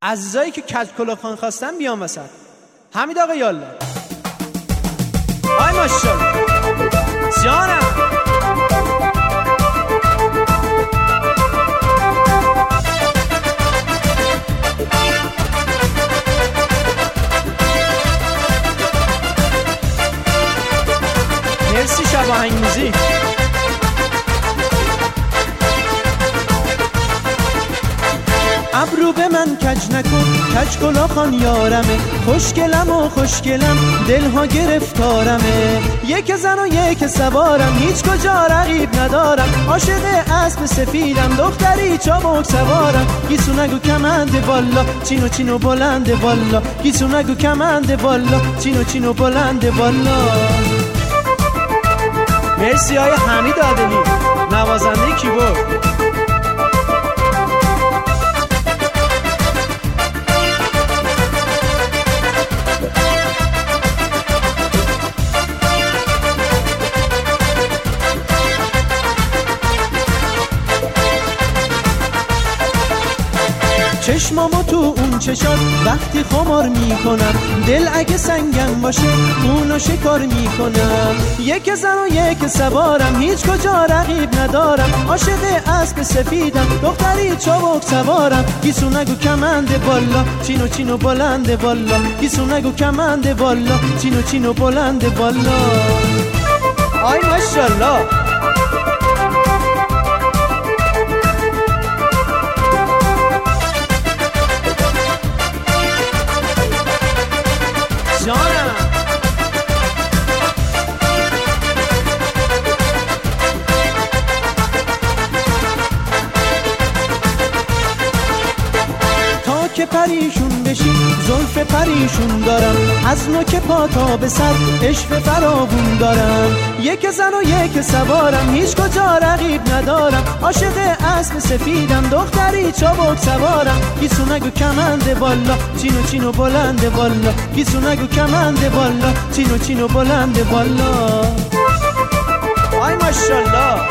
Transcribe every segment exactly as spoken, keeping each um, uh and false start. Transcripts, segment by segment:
عزیزایی که کج کلاخان خواستن بیان وسط. حمید آقا یالا. آی ماشاءالله جانم. مرسی شب آهنگ موزیک. ابرو به من کج نکن، کج کلاخان یارمه، خوشگلم و خوشگلم دلها گرفتارمه، یک زن و یک سوارم، هیچ کجا رقیب ندارم، عاشق اسب سفیدم، دختری چابک سوارم، گیسو نگو کمنده والا، چینو چینو بلنده والا، گیسو نگو کمنده والا، چینو چینو بلنده والا. مرسی های حمید عادلی، نوازنده کیبورد. چشمامو تو اون چشات وقتی خمار میکنم، دل اگه سنگم باشه اونو شکار میکنم، یک زن و یک سوارم، هیچ کجا رقیب ندارم، عاشق اسب سفیدم، دختری چابک سوارم، گیسو نگو کمنده بالا، چینو چینو بلنده بالا، گیسو نگو کمنده بالا، چینو چینو بلنده بالا. آی ماشاءالله. جانم. تا که پریشون بشی زلف پریشون دارم، از نوک پا تا به سر عشق فراوون دارم، یک زن و یک سوارم، هیچ کجا رقیب ندارم، عاشق اسب سفیدم، دختری چابک سوارم، گیسو نگو کمنده بالا، چینو چینو بلنده بالا، گیسو نگو کمنده بالا، چینو چینو بلنده بالا. آی ماشاءالله.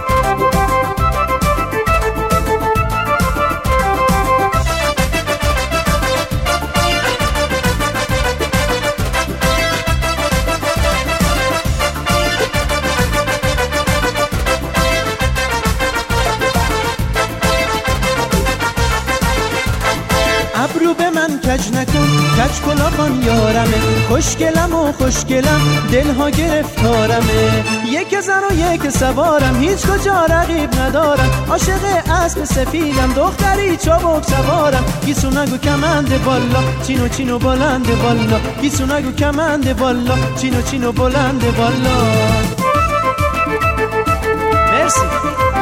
ابرو به من کج نکن، کج کلاخان یارمه، خوشگلم و خوشگلم دلها گرفتارمه، یک زن و یک سوارم، هیچ کجا رقیب ندارم، عاشق اسب سفیدم، دختری چابک سوارم، گیسو نگو کمنده بالا، چینو چینو بلنده بالا، گیسو نگو کمنده بالا، چینو چینو بلنده بالا. مرسی.